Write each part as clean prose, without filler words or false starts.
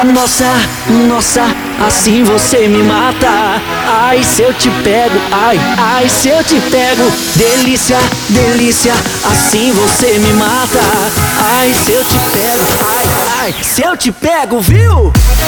Nossa, nossa, assim você me mata. Ai, se eu te pego, ai, ai, se eu te pego. Delícia, delícia, assim você me mata. Ai, se eu te pego, ai, ai, se eu te pego, viu?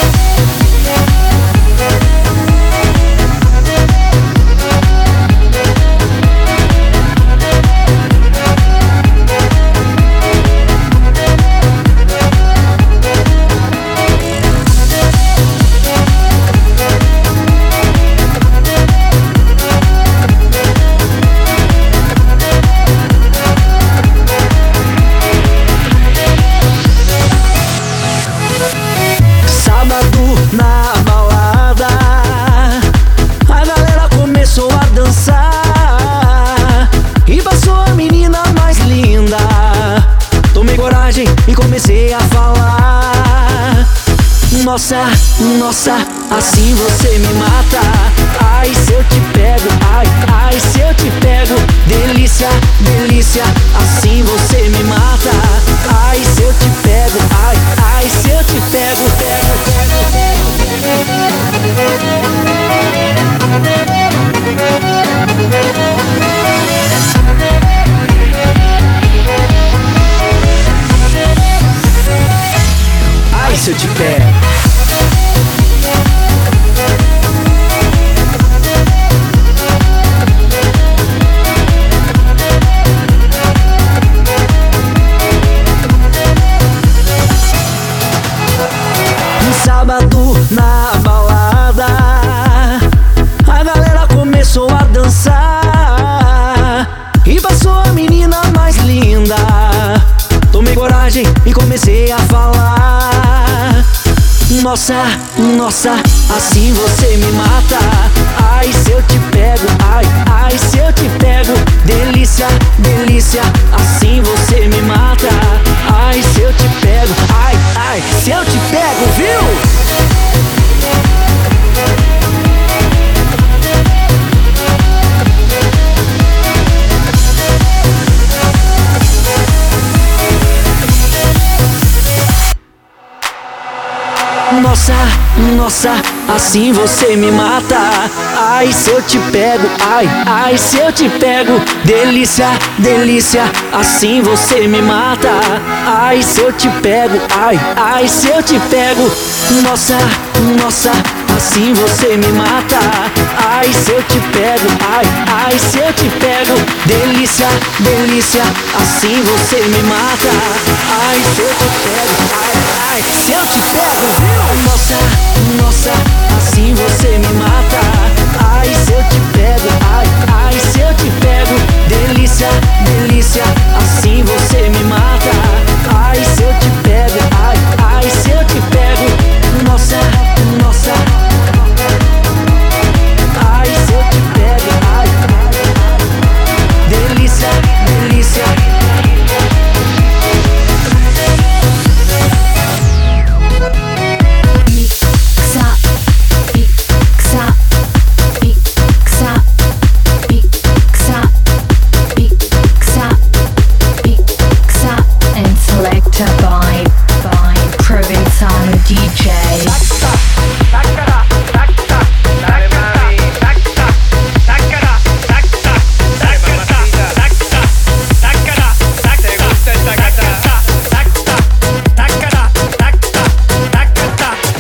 Na balada, a galera começou a dançar e passou a menina mais linda. Tomei coragem e comecei a falar. Nossa, nossa, assim você me mata. Ai, se eu te pego, ai, ai, se eu te pego. Delícia, delícia, assim você me mata. Ai, se eu te pego, ai, ai, se eu te pego, pego, pego, pego. Ai, se eu te pego. Sábado na balada, a galera começou a dançar e passou a menina mais linda. Tomei coragem e comecei a falar. Nossa, nossa, assim você me mata. Ai, se eu te pego, ai, ai, se eu te pego. Delícia, delícia, assim você me mata. Ai, se eu te pego, ai, ai, se eu te pego, viu? Nossa, nossa, assim você me mata. Ai, se eu te pego, ai, ai, se eu te pego. Delícia, delícia, assim você me mata. Ai, se eu te pego, ai, ai, se eu te pego. Nossa, nossa, assim você me mata. Ai, se eu te pego, ai, ai, se eu te pego. Delícia, delícia, assim você me mata. Ai, se eu te pego, ai, ai, se eu te pego, viu? Nossa, nossa, assim você me mata. Ai, se eu te pego, ai, ai, se eu te pego. Delícia,